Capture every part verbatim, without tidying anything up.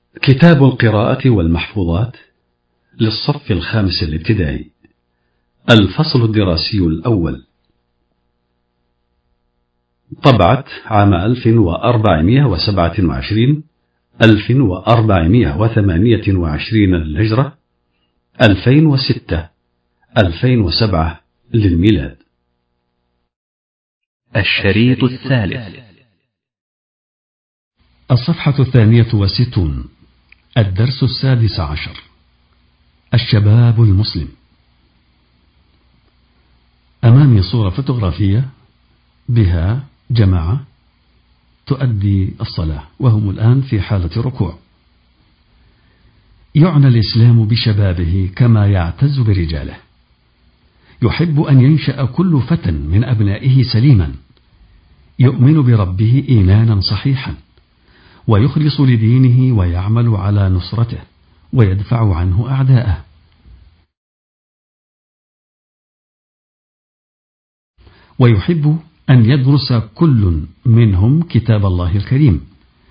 كتاب القراءة والمحفوظات للصف الخامس الابتدائي، الفصل الدراسي الأول، طبعة عام ألف وأربعمائة وسبعة وعشرين ألف وأربعمائة وثمانية وعشرين للهجرة، ألفين وستة ألفين وسبعة للميلاد. الشريط الثالث، الصفحة الثانية والستون، الدرس السادس عشر، الشباب المسلم. أمامي صورة فوتوغرافية بها جماعة تؤدي الصلاة وهم الآن في حالة ركوع. يعنى الإسلام بشبابه كما يعتز برجاله. يحب أن ينشأ كل فتى من أبنائه سليما، يؤمن بربه إيمانا صحيحا، ويخلص لدينه ويعمل على نصرته ويدفع عنه أعداءه. ويحب أن يدرس كل منهم كتاب الله الكريم،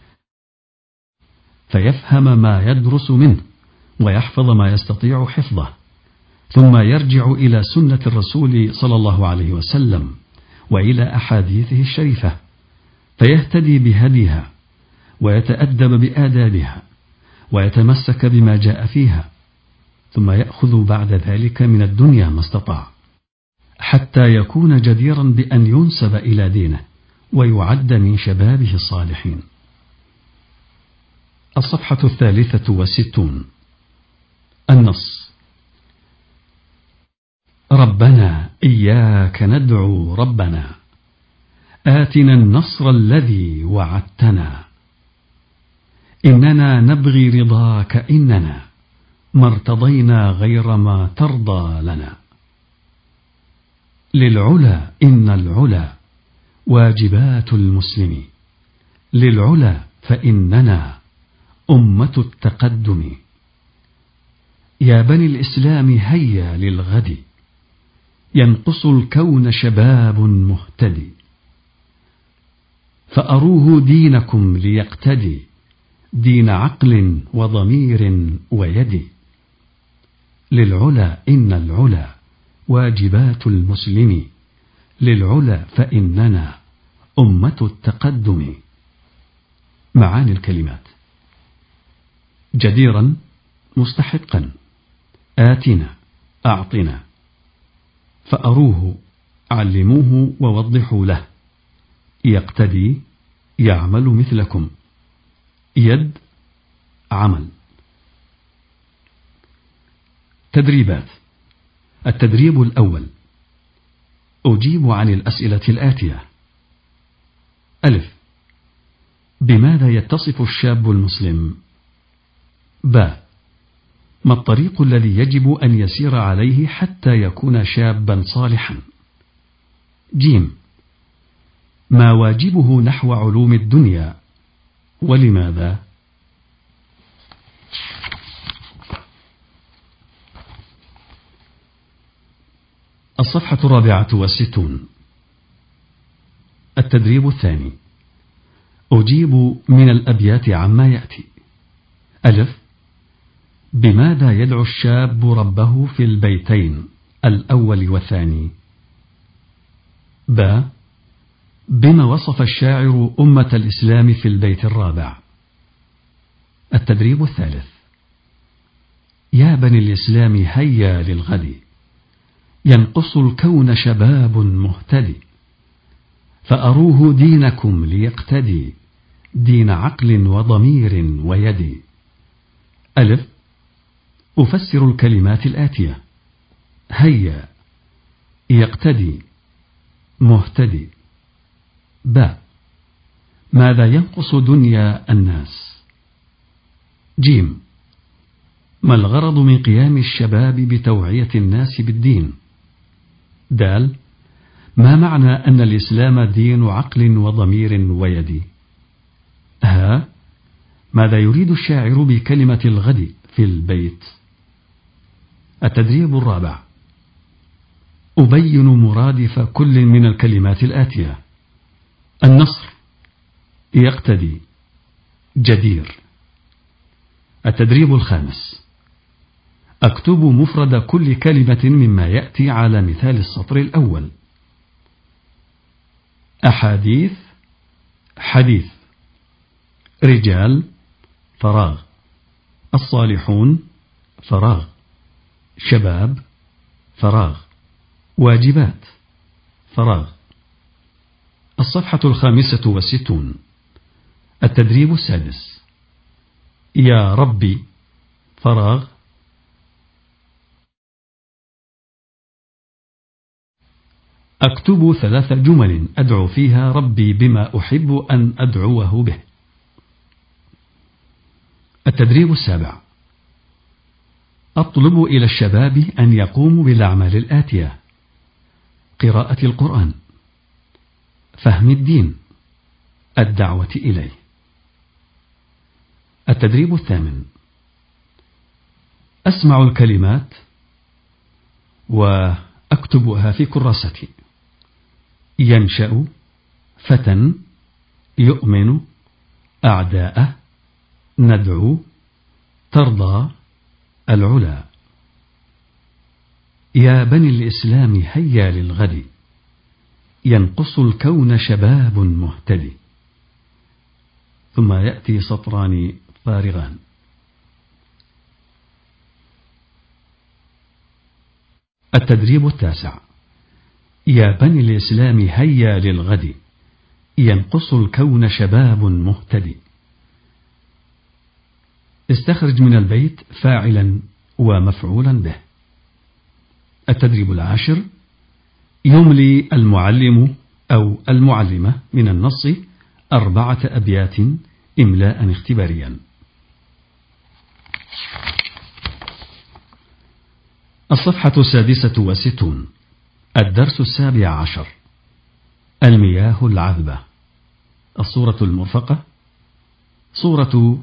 فيفهم ما يدرس منه ويحفظ ما يستطيع حفظه، ثم يرجع إلى سنة الرسول صلى الله عليه وسلم وإلى أحاديثه الشريفة، فيهتدي بهديها ويتأدب بآدابها ويتمسك بما جاء فيها، ثم يأخذ بعد ذلك من الدنيا ما استطاع، حتى يكون جديرا بأن ينسب إلى دينه ويعد من شبابه الصالحين. الصفحة الثالثة والستون، النص. ربنا إياك ندعو ربنا، آتنا النصر الذي وعدتنا، إننا نبغي رضاك إننا ما ارتضينا غير ما ترضى لنا. للعلا إن العلا واجبات المسلم، للعلا فإننا أمة التقدم. يا بني الإسلام هيا للغد، ينقص الكون شباب مهتدي، فأروه دينكم ليقتدي دين عقل وضمير ويد. للعلا إن العلا واجبات المسلم، للعلا فإننا أمة التقدم. معاني الكلمات: جديرا مستحقا، آتنا أعطنا، فأروه علموه ووضحوا له، يقتدي يعمل مثلكم، يد عمل. تدريبات. التدريب الأول: أجيب عن الأسئلة الآتية. ألف: بماذا يتصف الشاب المسلم؟ باء: ما الطريق الذي يجب أن يسير عليه حتى يكون شابا صالحا؟ جيم: ما واجبه نحو علوم الدنيا ولماذا؟ الصفحة الرابعة والستون، التدريب الثاني: أجيب من الأبيات عما يأتي. ألف: بماذا يدعو الشاب ربه في البيتين الأول والثاني؟ باء: بما وصف الشاعر أمة الإسلام في البيت الرابع؟ التدريب الثالث: يا بني الإسلام هيا للغد، ينقص الكون شباب مهتدي، فأروه دينكم ليقتدي دين عقل وضمير ويد. ألف: أفسر الكلمات الآتية: هيا، يقتدي، مهتدي. باء: ماذا ينقص دنيا الناس؟ جيم: ما الغرض من قيام الشباب بتوعية الناس بالدين؟ دال: ما معنى أن الإسلام دين عقل وضمير ويد؟ ها: ماذا يريد الشاعر بكلمة الغد في البيت؟ التدريب الرابع: أبين مرادف كل من الكلمات الآتية: النصر، يقتدي، جدير. التدريب الخامس: أكتب مفرد كل كلمة مما يأتي على مثال السطر الأول. أحاديث حديث، رجال فراغ، الصالحون فراغ، شباب فراغ، واجبات فراغ. الصفحة الخامسة والستون. التدريب السادس: يا ربي فراغ، أكتب ثلاث جمل أدعو فيها ربي بما أحب أن أدعوه به. التدريب السابع: أطلب إلى الشباب أن يقوموا بالأعمال الآتية: قراءة القرآن، فهم الدين، الدعوة إليه. التدريب الثامن: أسمع الكلمات وأكتبها في كراستي: ينشأ، فتى، يؤمن، أعداء، ندعو، ترضى، العلا. يا بني الإسلام هيا للغد، ينقص الكون شباب مهتدي. ثم يأتي سطران فارغان. التدريب التاسع: يا بني الإسلام هيا للغد، ينقص الكون شباب مهتدي. استخرج من البيت فاعلا ومفعولا به. التدريب العاشر: يملي المعلم أو المعلمة من النص أربعة أبيات إملاء اختباريا. الصفحة السادسة والستون. الدرس السابع عشر: المياه العذبة. الصورة المرفقة: صورة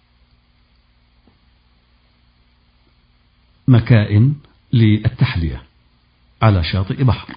مكائن للتحلية على شاطئ بحر.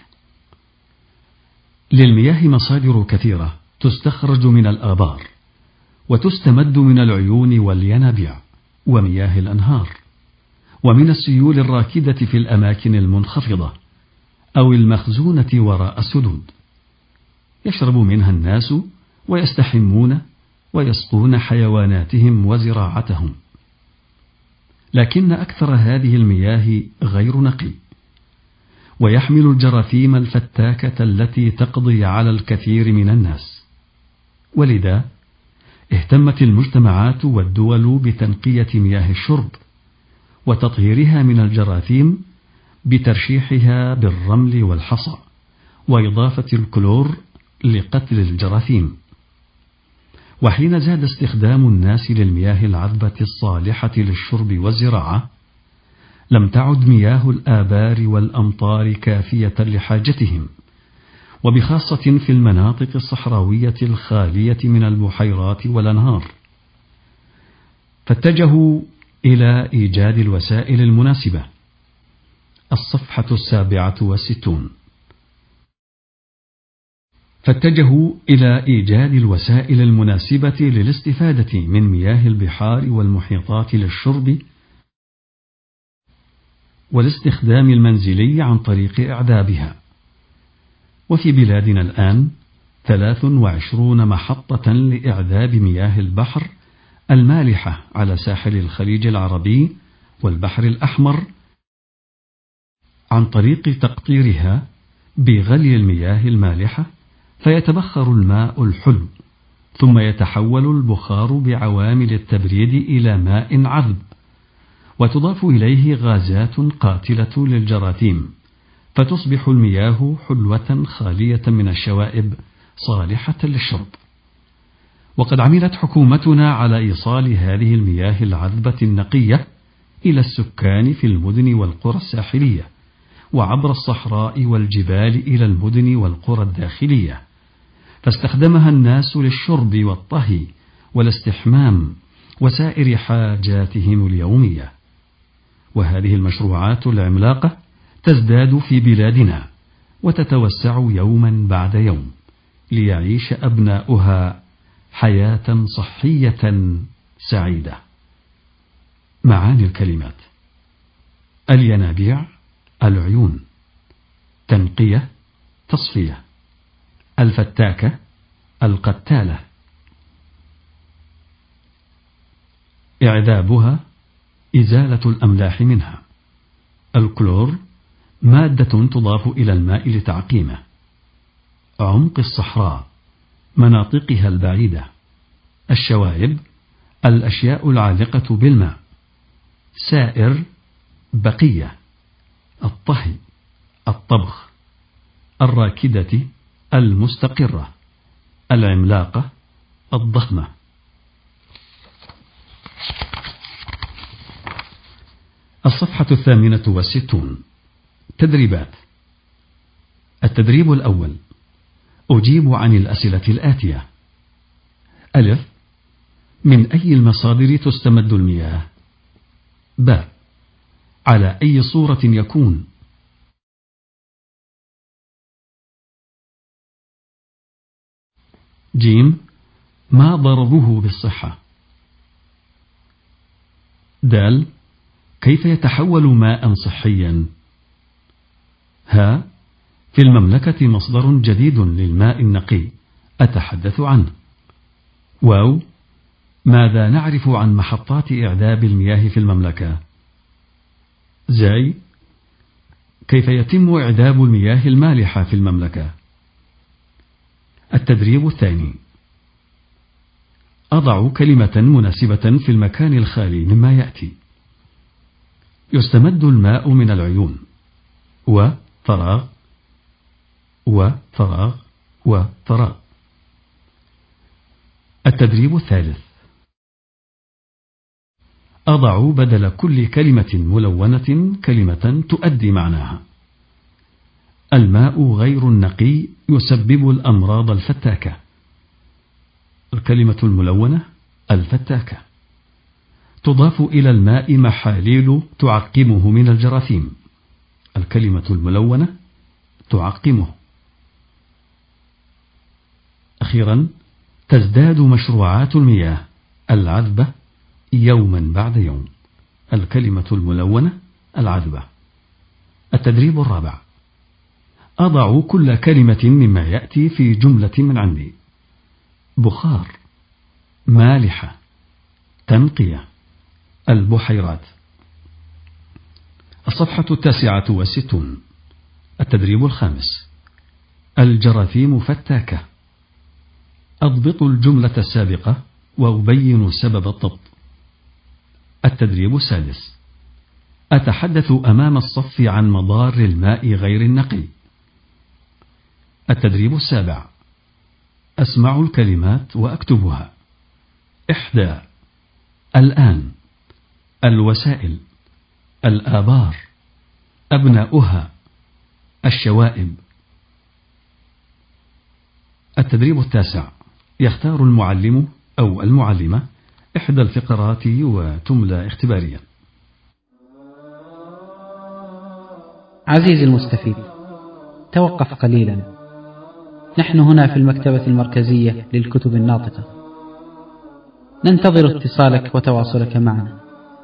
للمياه مصادر كثيرة تستخرج من الآبار، وتستمد من العيون والينابيع ومياه الأنهار، ومن السيول الراكدة في الأماكن المنخفضة أو المخزونة وراء السدود. يشرب منها الناس ويستحمون ويسقون حيواناتهم وزراعتهم. لكن أكثر هذه المياه غير نقي، ويحمل الجراثيم الفتاكة التي تقضي على الكثير من الناس. ولذا اهتمت المجتمعات والدول بتنقية مياه الشرب وتطهيرها من الجراثيم بترشيحها بالرمل والحصى وإضافة الكلور لقتل الجراثيم. وحين زاد استخدام الناس للمياه العذبة الصالحة للشرب والزراعة، لم تعد مياه الآبار والأمطار كافية لحاجتهم، وبخاصة في المناطق الصحراوية الخالية من البحيرات والأنهار. فاتجهوا إلى إيجاد الوسائل المناسبة. الصفحة السابعة والستون. فاتجهوا إلى إيجاد الوسائل المناسبة للاستفادة من مياه البحار والمحيطات للشرب والاستخدام المنزلي عن طريق إعذابها. وفي بلادنا الآن ثلاث وعشرون محطة لإعذاب مياه البحر المالحة على ساحل الخليج العربي والبحر الأحمر عن طريق تقطيرها بغلي المياه المالحة، فيتبخر الماء الحلو، ثم يتحول البخار بعوامل التبريد إلى ماء عذب، وتضاف إليه غازات قاتلة للجراثيم، فتصبح المياه حلوة خالية من الشوائب صالحة للشرب. وقد عملت حكومتنا على إيصال هذه المياه العذبة النقية إلى السكان في المدن والقرى الساحلية، وعبر الصحراء والجبال إلى المدن والقرى الداخلية، فاستخدمها الناس للشرب والطهي والاستحمام وسائر حاجاتهم اليومية. وهذه المشروعات العملاقة تزداد في بلادنا وتتوسع يوما بعد يوم، ليعيش أبناؤها حياة صحية سعيدة. معاني الكلمات: الينابيع العيون، تنقية تصفية، الفتاكة القتالة، إعذابها إزالة الأملاح منها، الكلور مادة تضاف إلى الماء لتعقيمه، عمق الصحراء مناطقها البعيدة، الشوائب الأشياء العالقة بالماء، سائر بقية، الطهي الطبخ، الراكدة المستقرة، العملاقة الضخمة. الصفحة الثامنة والستون. تدريبات. التدريب الأول: أجيب عن الأسئلة الآتية: ألف، من أي المصادر تستمد المياه؟ ب، على أي صورة يكون؟ جيم، ما ضرره بالصحة؟ دال، كيف يتحول ماء صحيا؟ ها، في المملكة مصدر جديد للماء النقي أتحدث عنه. واو، ماذا نعرف عن محطات إعذاب المياه في المملكة؟ زاي، كيف يتم إعذاب المياه المالحة في المملكة؟ التدريب الثاني: أضع كلمة مناسبة في المكان الخالي مما يأتي. يستمد الماء من العيون، وفراغ وفراغ وفراغ. التدريب الثالث: أضع بدل كل كلمة ملونة كلمة تؤدي معناها. الماء غير النقي يسبب الأمراض الفتاكة. الكلمة الملونة الفتاكة. تضاف إلى الماء محاليل تعقمه من الجراثيم. الكلمة الملونة تعقمه. أخيرا، تزداد مشروعات المياه العذبة يوما بعد يوم. الكلمة الملونة العذبة. التدريب الرابع: أضع كل كلمة مما يأتي في جملة من عندي. بخار، مالحة، تنقية، البحيرات. الصفحة التاسعة والستون. التدريب الخامس: الجراثيم فتاكة. أضبط الجملة السابقة وأبين سبب الضبط. التدريب السادس: أتحدث أمام الصف عن مضار الماء غير النقي. التدريب السابع: أسمع الكلمات وأكتبها. إحدى، الآن، الوسائل، الآبار، أبناؤها، الشوائب. التدريب التاسع: يختار المعلم أو المعلمة إحدى الفقرات وتملى اختباريا. عزيزي المستفيد، توقف قليلا. نحن هنا في المكتبة المركزية للكتب الناطقة، ننتظر اتصالك وتواصلك معنا.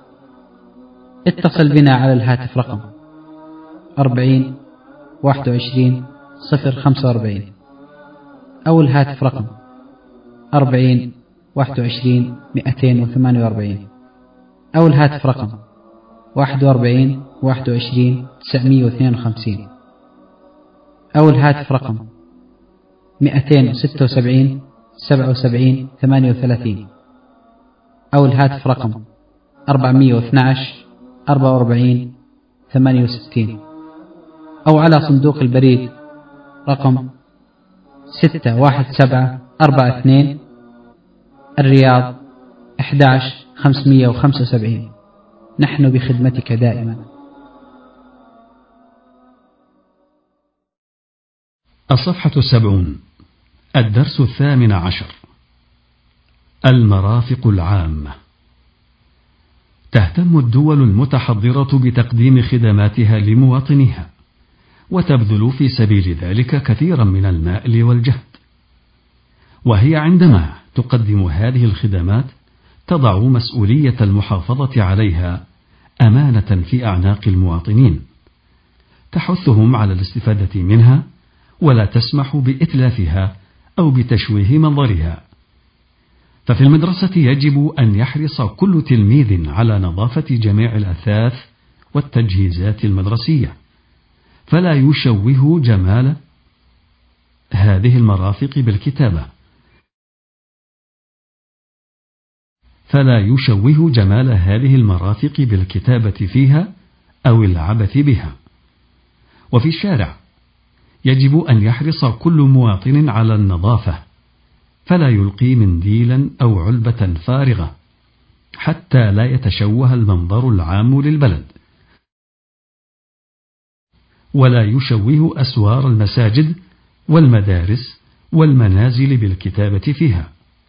اتصل بنا على الهاتف رقم أربعين واحد وعشرين صفر خمسة وأربعين أو الهاتف رقم أربعين واحد وعشرين مئتين وثمانية وأربعين أو الهاتف رقم واحد وأربعين واحد وعشرين تسعمئة واثنين وخمسين أو الهاتف رقم مئتين وستة وسبعين سبعة وسبعين ثمانية وثلاثين أو الهاتف رقم أربعمئة واثني عشر أربعة وأربعين ثمانية وستين أو على صندوق البريد رقم ستة واحد سبعة أربعة اثنين الرياض أحد عشر خمسمئة وخمسة وسبعين. نحن بخدمتك دائما. الصفحة السبعون. الدرس الثامن عشر. المرافق العامة. تهتم الدول المتحضرة بتقديم خدماتها لمواطنيها، وتبذل في سبيل ذلك كثيرا من المال والجهد، وهي عندما تقدم هذه الخدمات تضع مسؤولية المحافظة عليها أمانة في أعناق المواطنين، تحثهم على الاستفادة منها ولا تسمح بإتلافها أو بتشويه منظرها. ففي المدرسة يجب أن يحرص كل تلميذ على نظافة جميع الأثاث والتجهيزات المدرسية، فلا يشوه جمال هذه المرافق بالكتابة فلا يشوه جمال هذه المرافق بالكتابة فيها أو العبث بها. وفي الشارع يجب أن يحرص كل مواطن على النظافة، فلا يلقي منديلا أو علبة فارغة حتى لا يتشوه المنظر العام للبلد، ولا يشوه أسوار المساجد والمدارس والمنازل بالكتابة فيها.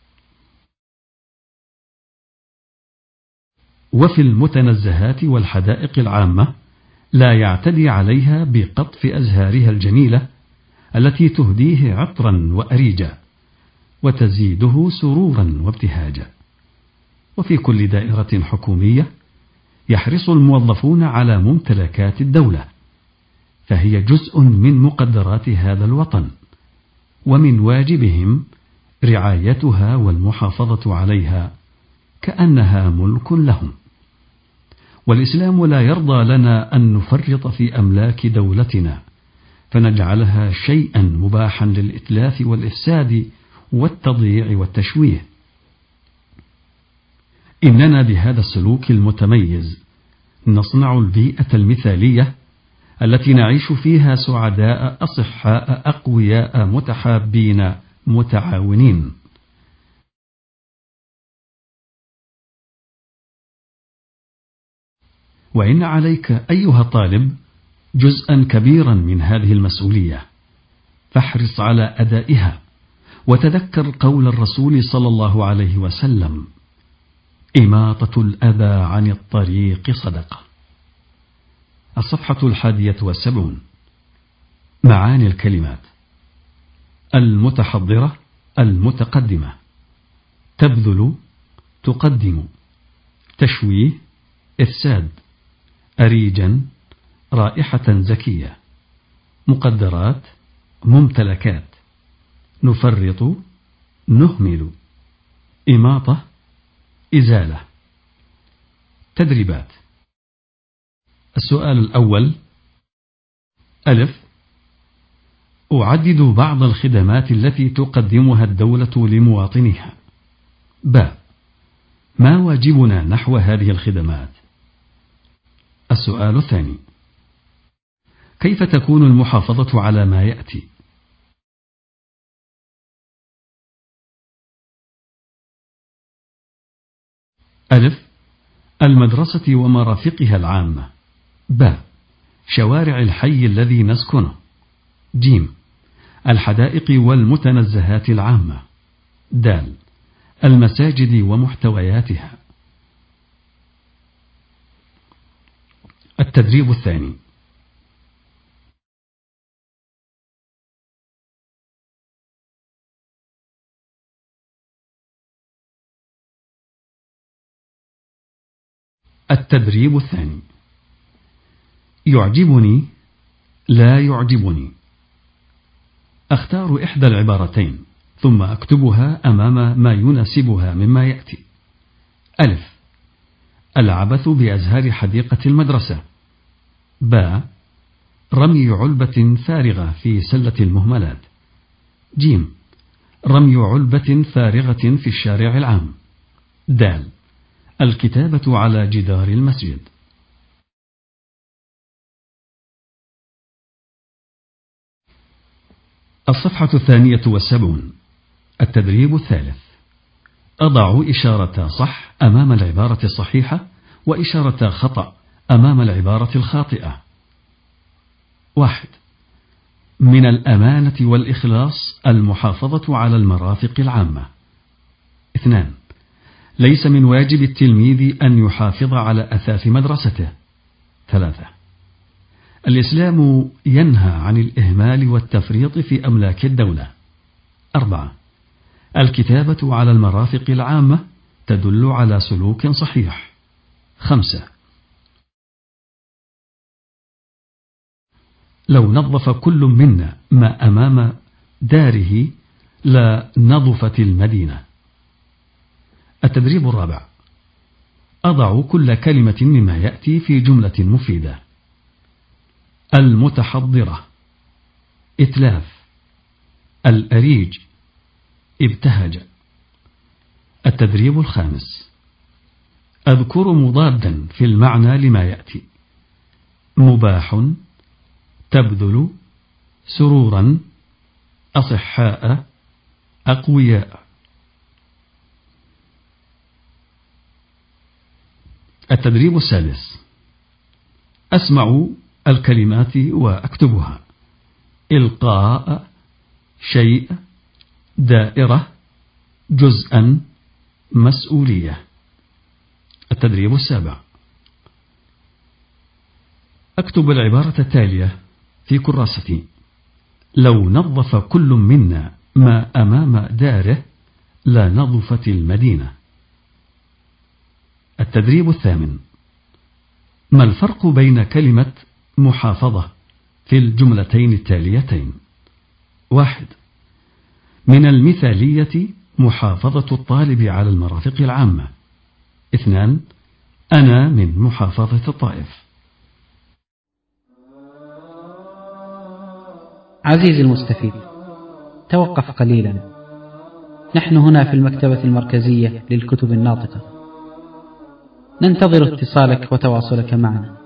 وفي المتنزهات والحدائق العامة لا يعتدي عليها بقطف أزهارها الجميلة التي تهديه عطرا وأريجا وتزيده سرورا وابتهاجا. وفي كل دائرة حكومية يحرص الموظفون على ممتلكات الدولة، فهي جزء من مقدرات هذا الوطن، ومن واجبهم رعايتها والمحافظة عليها كأنها ملك لهم. والإسلام لا يرضى لنا أن نفرط في أملاك دولتنا فنجعلها شيئا مباحا للإتلاف والإفساد والتضييع والتشويه. إننا بهذا السلوك المتميز نصنع البيئة المثالية التي نعيش فيها سعداء أصحاء أقوياء متحابين متعاونين. وإن عليك أيها الطالب جزءا كبيرا من هذه المسؤولية، فاحرص على أدائها، وتذكر قول الرسول صلى الله عليه وسلم: إماطة الأذى عن الطريق صدقة. الصفحة الحادية والسبعون. معاني الكلمات: المتحضرة، المتقدمة، تبذل، تقدم، تشويه، إفساد، أريجا، رائحة زكية، مقدرات، ممتلكات، نفرط، نهمل، إماطة، إزالة. تدريبات. السؤال الأول: ألف. أعدد بعض الخدمات التي تقدمها الدولة لمواطنيها. ب. ما واجبنا نحو هذه الخدمات؟ السؤال الثاني: كيف تكون المحافظة على ما يأتي؟ ألف. المدرسة ومرافقها العامة. ب. شوارع الحي الذي نسكنه. ج. الحدائق والمتنزهات العامة. د. المساجد ومحتوياتها. التدريب الثاني. التدريب الثاني: يعجبني، لا يعجبني. أختار إحدى العبارتين ثم أكتبها أمام ما يناسبها مما يأتي. ألف. العبث بأزهار حديقة المدرسة. ب. رمي علبة فارغة في سلة المهملات. ج. رمي علبة فارغة في الشارع العام. د. الكتابة على جدار المسجد. الصفحة الثانية والسبعون. التدريب الثالث. أضع إشارة صح أمام العبارة الصحيحة وإشارة خطأ أمام العبارة الخاطئة. واحد. من الأمانة والإخلاص المحافظة على المرافق العامة. اثنان. ليس من واجب التلميذ أن يحافظ على أثاث مدرسته. ثلاثة. الإسلام ينهى عن الإهمال والتفريط في أملاك الدولة. أربعة. الكتابة على المرافق العامة تدل على سلوك صحيح. خمسة. لو نظف كل منا ما أمام داره لنظفت المدينة. التدريب الرابع: أضع كل كلمة مما يأتي في جملة مفيدة. المتحضرة، إتلاف. الأريج، ابتهج. التدريب الخامس: أذكر مضادا في المعنى لما يأتي. مباح، تبذل، سرورا، أصحاء، أقوياء. التدريب السادس: أسمع الكلمات وأكتبها. إلقاء، شيء، دائرة، جزءا، مسؤولية. التدريب السابع: أكتب العبارة التالية في كراستي: لو نظف كل منا ما أمام داره لنظفت المدينة. التدريب الثامن: ما الفرق بين كلمة محافظة في الجملتين التاليتين؟ واحد: من المثالية محافظة الطالب على المرافق العامة. اثنان: أنا من محافظة الطائف. عزيزي المستفيد، توقف قليلا. نحن هنا في المكتبة المركزية للكتب الناطقة، ننتظر اتصالك وتواصلك معنا.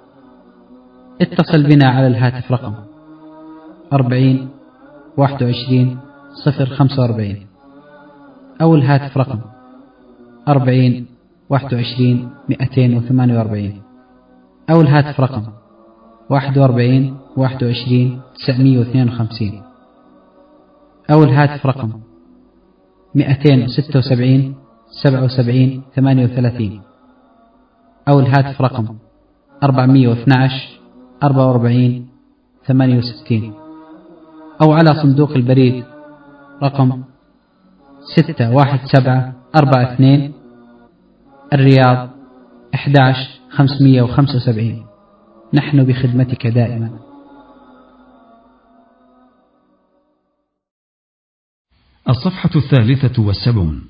اتصل بنا على الهاتف رقم أربعين واحد وعشرين صفر خمسة وأربعين أو الهاتف رقم أربعين واحد وعشرين مئتين وثمانية وأربعين أو الهاتف رقم واحد وأربعين واحد وعشرين تسعمئة واثنين وخمسين أو الهاتف رقم مئتين وستة وسبعين سبعة وسبعين ثمانية وثلاثين أو الهاتف رقم أربعمئة واثني عشر أربعة وأربعين ثمانية وستين أو على صندوق البريد رقم ستة واحد سبعة أربعة اثنين الرياض أحد عشر خمسمئة وخمسة وسبعين. نحن بخدمتك دائما. الصفحة الثالثة والسبعون.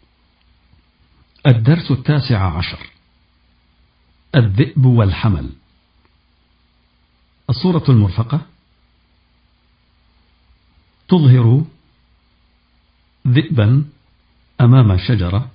الدرس التاسع عشر: الذئب والحمل. الصورة المرفقة تظهر ذئبا أمام شجرة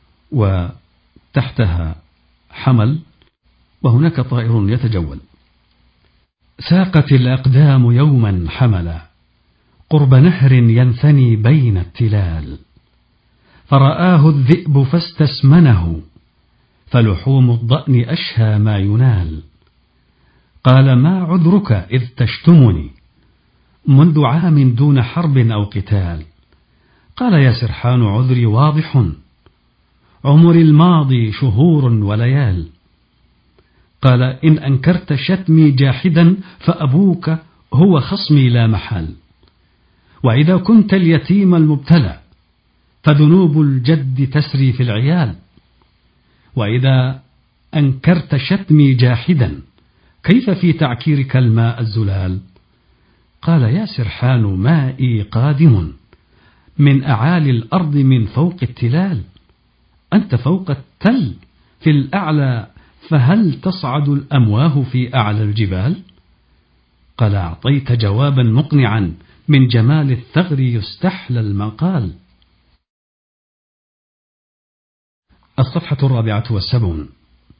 وتحتها حمل وهناك طائر يتجول. ساقت الأقدام يوما حملا قرب نهر ينثني بين التلال، فرآه الذئب فاستسمنه فلحوم الضأن أشهى ما ينال. قال: ما عذرك إذ تشتمني منذ عام دون حرب أو قتال؟ قال: يا سرحان عذري واضح، عمري الماضي شهور وليال. قال: إن أنكرت شتمي جاحدا فأبوك هو خصمي لا محال، وإذا كنت اليتيم المبتلى فذنوب الجد تسري في العيال، وإذا أنكرت شتمي جاحدا كيف في تعكيرك الماء الزلال؟ قال: يا سرحان مائي قادم من أعالي الأرض من فوق التلال، أنت فوق التل في الأعلى، فهل تصعد الأمواه في أعلى الجبال؟ قال: أعطيت جوابا مقنعا من جمال الثغر يستحلى المقال. الصفحة الرابعة والسبعون.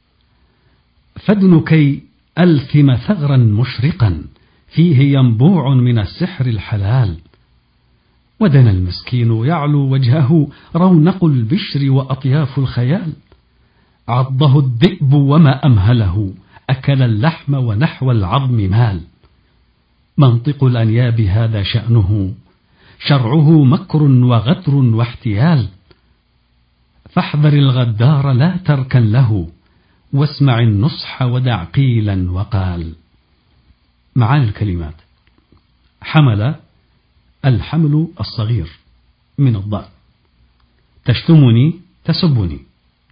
فادن كي ألثم ثغرا مشرقا فيه ينبوع من السحر الحلال، ودنا المسكين يعلو وجهه رونق البشر وأطياف الخيال. عضه الذئب وما أمهله، أكل اللحم ونحو العظم مال. منطق الأنياب هذا شأنه، شرعه مكر وغدر واحتيال. فاحذر الغدار لا تركن له، واسمع النصح ودع قيلا وقال. معاني الكلمات: حمل الحمل الصغير من الضأن، تشتمني تسبني.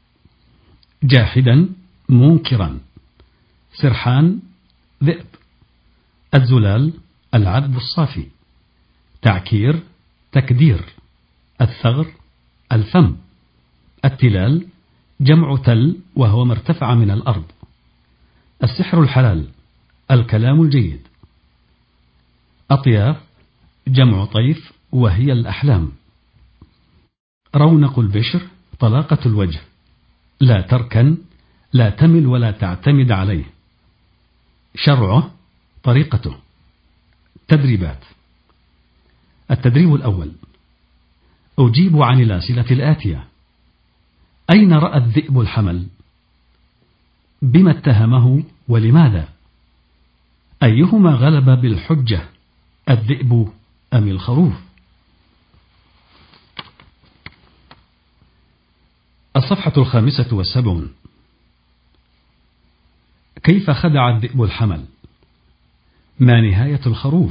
جاحدا منكرا. سرحان ذئب. الزلال العذب الصافي. تعكير تكدير. الثغر الفم. التلال جمع تل وهو ما ارتفع من الأرض. السحر الحلال الكلام الجيد. أطياف جمع طيف وهي الأحلام. رونق البشر طلاقة الوجه. لا تركن لا تمل ولا تعتمد عليه. شرعه طريقته. تدريبات. التدريب الأول: أجيب عن الأسئلة الآتية: أين رأى الذئب الحمل؟ بما اتهمه ولماذا؟ أيهما غلب بالحجة، الذئب أم الخروف؟ الصفحة الخامسة والسبعون. كيف خدع الذئب الحمل؟ ما نهاية الخروف؟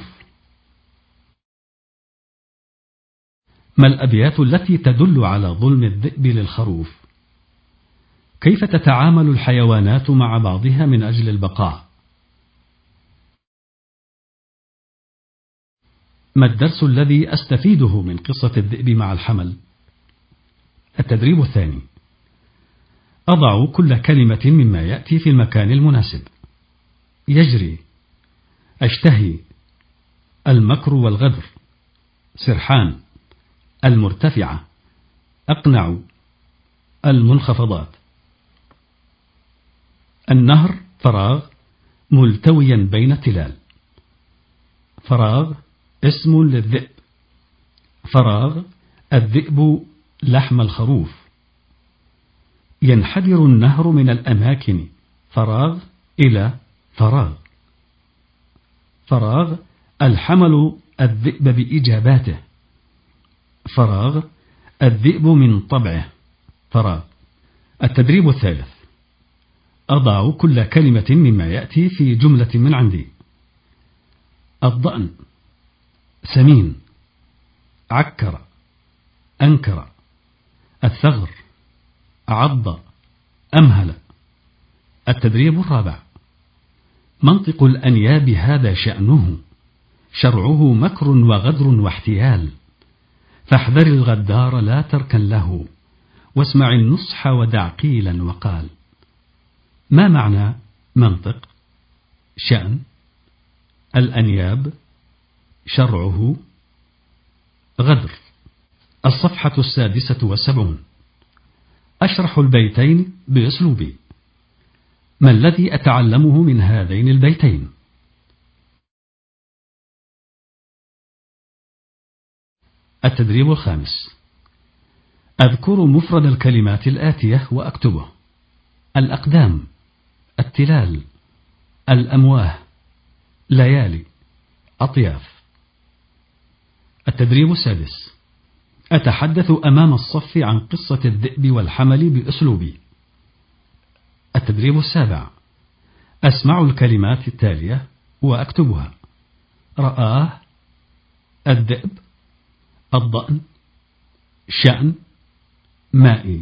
ما الأبيات التي تدل على ظلم الذئب للخروف؟ كيف تتعامل الحيوانات مع بعضها من أجل البقاء؟ ما الدرس الذي أستفيده من قصة الذئب مع الحمل؟ التدريب الثاني: أضع كل كلمة مما يأتي في المكان المناسب. يجري. أشتهي. المكر والغدر. سرحان. المرتفعة. أقنع. المنخفضات. النهر فراغ ملتويا بين تلال. فراغ اسم للذئب. فراغ الذئب لحم الخروف. ينحدر النهر من الأماكن. فراغ إلى فراغ. فراغ الحمل الذئب بإجاباته. فراغ الذئب من طبعه. فراغ. التدريب الثالث: أضع كل كلمة مما يأتي في جملة من عندي. الضأن. سمين. عكر. أنكر. الثغر. عض. أمهل. التدريب الرابع: منطق الأنياب هذا شأنه، شرعه مكر وغدر واحتيال، فاحذر الغدار لا تركن له، واسمع النصح ودع قيلا وقال. ما معنى منطق؟ شأن. الأنياب. شرعه. غدر. الصفحة السادسة والسبعون. أشرح البيتين بأسلوبي. ما الذي أتعلمه من هذين البيتين؟ التدريب الخامس: أذكر مفرد الكلمات الآتية وأكتبه. الأقدام. التلال. الأمواه. ليالي. أطياف. التدريب السادس: أتحدث أمام الصف عن قصة الذئب والحمل بأسلوبي. التدريب السابع: أسمع الكلمات التالية وأكتبها. رآه. الذئب. الضأن. شأن. مائي.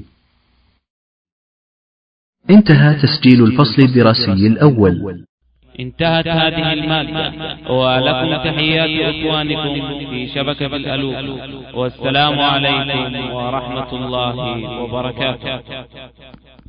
انتهى تسجيل الفصل الدراسي الأول. انتهت هذه المادة، ولكم تحيات إخوانكم في شبكة الألوف، والسلام عليكم ورحمة الله وبركاته.